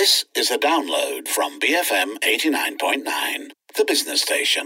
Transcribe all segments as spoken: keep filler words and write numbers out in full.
This is a download from B F M eighty-nine point nine, the business station.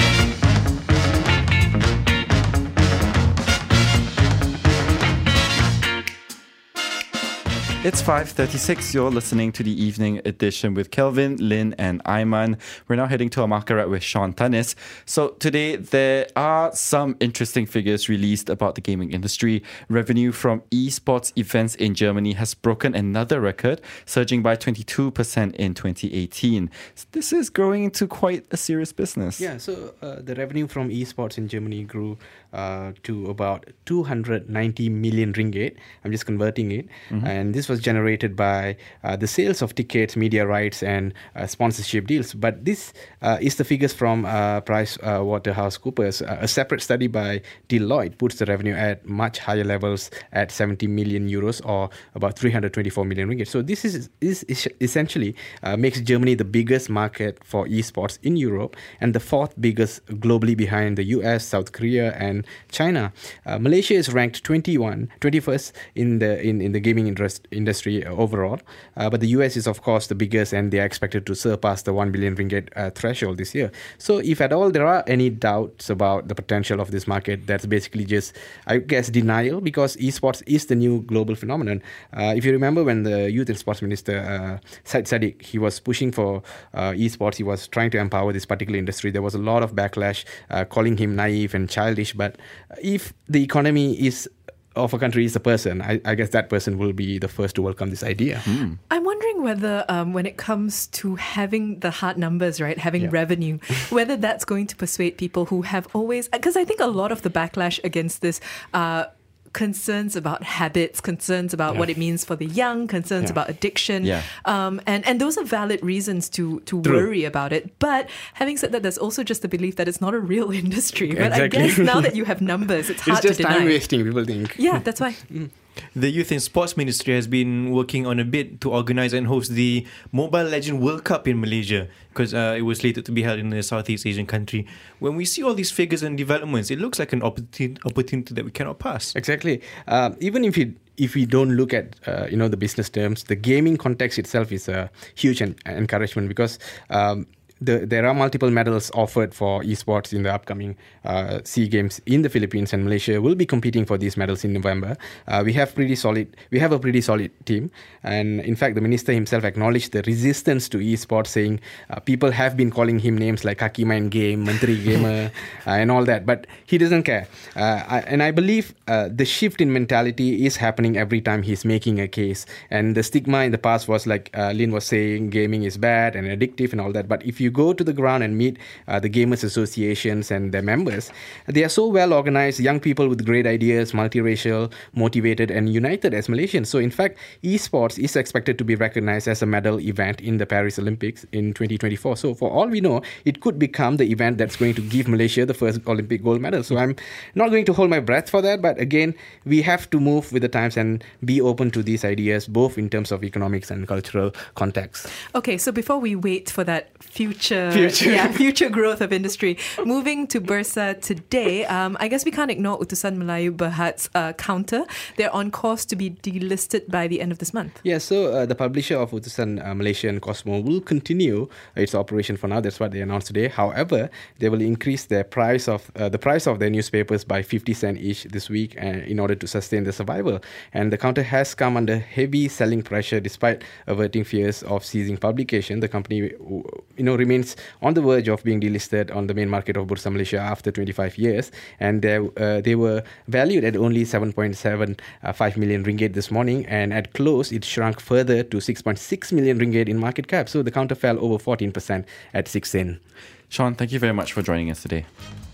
It's five thirty-six. You're listening to the evening edition with Kelvin, Lynn and Aiman. We're now heading to a market with Sean Tanis. So today there are some interesting figures released about the gaming industry. Revenue from esports events in Germany has broken another record, surging by twenty-two percent in twenty eighteen. This is growing into quite a serious business. Yeah, so uh, the revenue from esports in Germany grew uh, to about two hundred ninety million ringgit. I'm just converting it. Mm-hmm. And this was generated by uh, the sales of tickets, media rights, and uh, sponsorship deals. But this uh, is the figures from uh, Price uh, Waterhouse Coopers. Uh, a separate study by Deloitte puts the revenue at much higher levels at seventy million euros or about three hundred twenty-four million ringgit. So this is, is, is essentially uh, makes Germany the biggest market for esports in Europe and the fourth biggest globally behind the U S, South Korea, and China. Uh, Malaysia is ranked twenty-one, twenty-first in the in, in the gaming interest, industry overall, uh, but the U S is of course the biggest, and they are expected to surpass the one billion ringgit uh, threshold this year. So if at all there are any doubts about the potential of this market, that's basically just, I guess, denial, because esports is the new global phenomenon. Uh, if you remember when the Youth and Sports Minister uh, Syed Saddiq, he was pushing for uh, esports, he was trying to empower this particular industry. There was a lot of backlash uh, calling him naive and childish, but if the economy is of a country is a person, I, I guess that person will be the first to welcome this idea. Mm. I'm wondering whether um, when it comes to having the hard numbers, right, having yeah. revenue, whether that's going to persuade people who have always, because I think a lot of the backlash against this uh concerns about habits, concerns about yeah. what it means for the young, concerns yeah. about addiction. Yeah. Um, and, and those are valid reasons to, to worry about it. But having said that, there's also just the belief that it's not a real industry. But exactly. I guess now that you have numbers, it's hard it's just to deny. time wasting, people think. Yeah, that's why. Mm. The Youth and Sports Ministry has been working on a bid to organise and host the Mobile Legends World Cup in Malaysia, because uh, it was slated to be held in a Southeast Asian country. When we see all these figures and developments, it looks like an opportunity, opportunity that we cannot pass. Exactly. Uh, even if we if we don't look at uh, you know the business terms, the gaming context itself is a huge en- encouragement, because um, The, there are multiple medals offered for esports in the upcoming uh, SEA Games in the Philippines, and Malaysia will be competing for these medals in November. Uh, we have pretty solid. We have a pretty solid team, and in fact, the minister himself acknowledged the resistance to esports, saying uh, people have been calling him names like Kaki Main Game, Menteri Gamer, uh, and all that, but he doesn't care. Uh, I, and I believe uh, the shift in mentality is happening every time he's making a case. And the stigma in the past was like uh, Lynn was saying, gaming is bad and addictive and all that. But if you go to the ground and meet uh, the gamers associations and their members, they are so well organized, young people with great ideas, multiracial, motivated, and united as Malaysians. So in fact, esports is expected to be recognized as a medal event in the Paris Olympics in twenty twenty-four. So for all we know, it could become the event that's going to give Malaysia the first Olympic gold medal. So I'm not going to hold my breath for that, but again, we have to move with the times and be open to these ideas, both in terms of economics and cultural context. Okay, so before we wait for that future Future. yeah, future growth of industry, moving to Bursa today, um, I guess we can't ignore Utusan Melayu Berhad's uh, counter. They're on course to be delisted by the end of this month. Yeah, so uh, the publisher of Utusan uh, Malaysia and Cosmo will continue its operation for now. That's what they announced today. However, they will increase their price of uh, the price of their newspapers by fifty cent each this week uh, in order to sustain their survival. And the counter has come under heavy selling pressure despite averting fears of ceasing publication. The company, you know, remains on the verge of being delisted on the main market of Bursa Malaysia after twenty-five years, and they, uh, they were valued at only seven point seven five million ringgit this morning, and at close it shrunk further to six point six million ringgit in market cap. So the counter fell over fourteen percent at six sen. Sean, thank you very much for joining us today.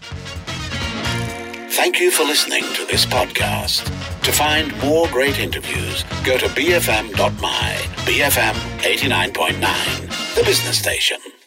Thank you for listening to this podcast. To find more great interviews, go to b f m dot m y. B F M eighty-nine point nine, the business station.